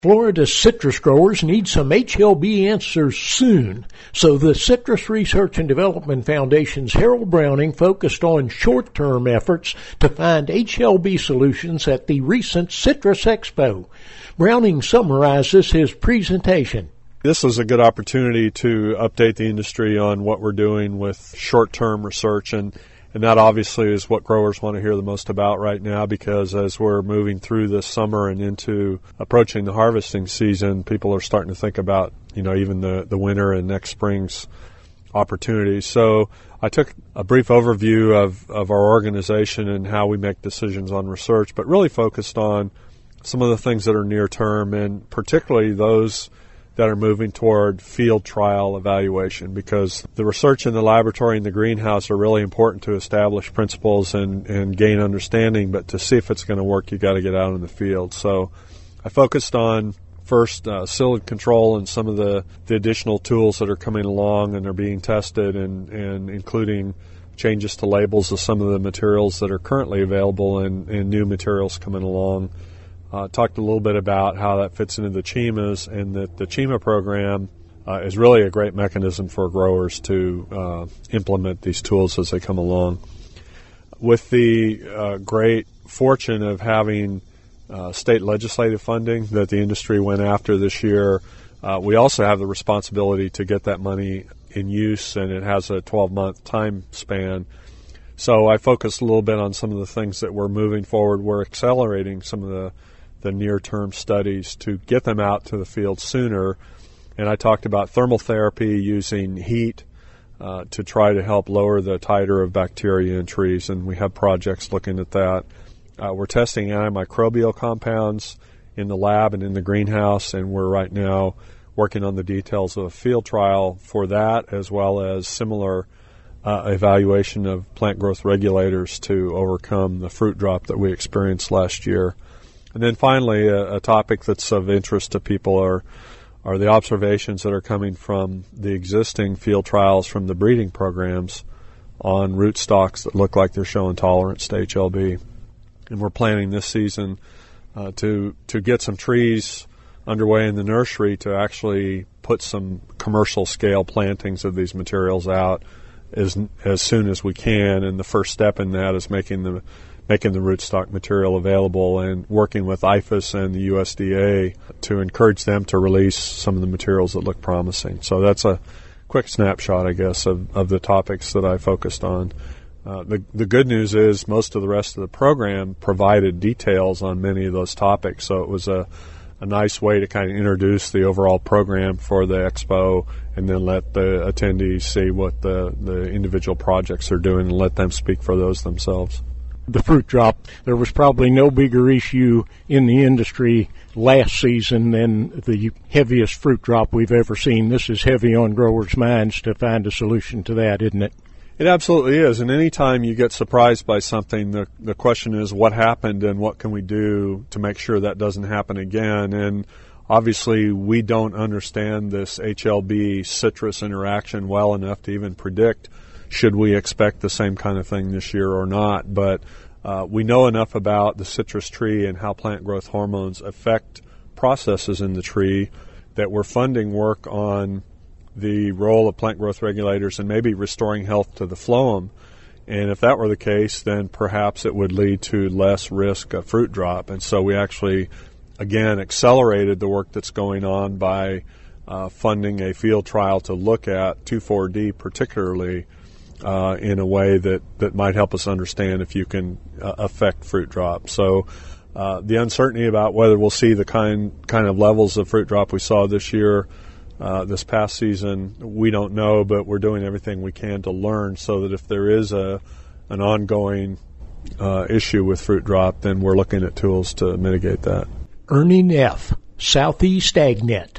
Florida citrus growers need some HLB answers soon, so the Citrus Research and Development Foundation's Harold Browning focused on short-term efforts to find HLB solutions at the recent Citrus Expo. Browning summarizes his presentation. This is a good opportunity to update the industry on what we're doing with short-term research, and that obviously is what growers want to hear the most about right now, because as we're moving through this summer and into approaching the harvesting season, people are starting to think about, even the winter and next spring's opportunities. So I took a brief overview of our organization and how we make decisions on research, but really focused on some of the things that are near term, and particularly those that are moving toward field trial evaluation, because the research in the laboratory and the greenhouse are really important to establish principles and gain understanding, but to see if it's going to work, you got to get out in the field. So I focused on first psyllid control and some of the additional tools that are coming along and are being tested, and including changes to labels of some of the materials that are currently available and new materials coming along. Talked a little bit about how that fits into the CHIMAs, and that the CHIMA program is really a great mechanism for growers to implement these tools as they come along. With the great fortune of having state legislative funding that the industry went after this year, we also have the responsibility to get that money in use, and it has a 12-month time span. So I focused a little bit on some of the things that we're moving forward. We're accelerating some of the near-term studies to get them out to the field sooner. And I talked about thermal therapy using heat to try to help lower the titer of bacteria in trees, and we have projects looking at that. We're testing antimicrobial compounds in the lab and in the greenhouse, and we're right now working on the details of a field trial for that, as well as similar evaluation of plant growth regulators to overcome the fruit drop that we experienced last year. And then finally, a topic that's of interest to people are the observations that are coming from the existing field trials from the breeding programs on rootstocks that look like they're showing tolerance to HLB. And we're planning this season to get some trees underway in the nursery to actually put some commercial scale plantings of these materials out as soon as we can. And the first step in that is making the rootstock material available and working with IFAS and the USDA to encourage them to release some of the materials that look promising. So that's a quick snapshot, I guess, of the topics that I focused on. The good news is most of the rest of the program provided details on many of those topics, so it was a nice way to kind of introduce the overall program for the expo and then let the attendees see what the individual projects are doing and let them speak for those themselves. The fruit drop, there was probably no bigger issue in the industry last season than the heaviest fruit drop we've ever seen. This is heavy on growers' minds to find a solution to that, isn't it? It absolutely is. And any time you get surprised by something, the question is what happened and what can we do to make sure that doesn't happen again. And obviously we don't understand this HLB citrus interaction well enough to even predict should we expect the same kind of thing this year or not. But we know enough about the citrus tree and how plant growth hormones affect processes in the tree that we're funding work on the role of plant growth regulators and maybe restoring health to the phloem. And if that were the case, then perhaps it would lead to less risk of fruit drop. And so we actually, again, accelerated the work that's going on by funding a field trial to look at 2,4-D particularly in a way that might help us understand if you can affect fruit drop. So the uncertainty about whether we'll see the kind of levels of fruit drop we saw this year, this past season, we don't know, but we're doing everything we can to learn so that if there is an ongoing issue with fruit drop, then we're looking at tools to mitigate that. Ernie Neff, Southeast AgNet.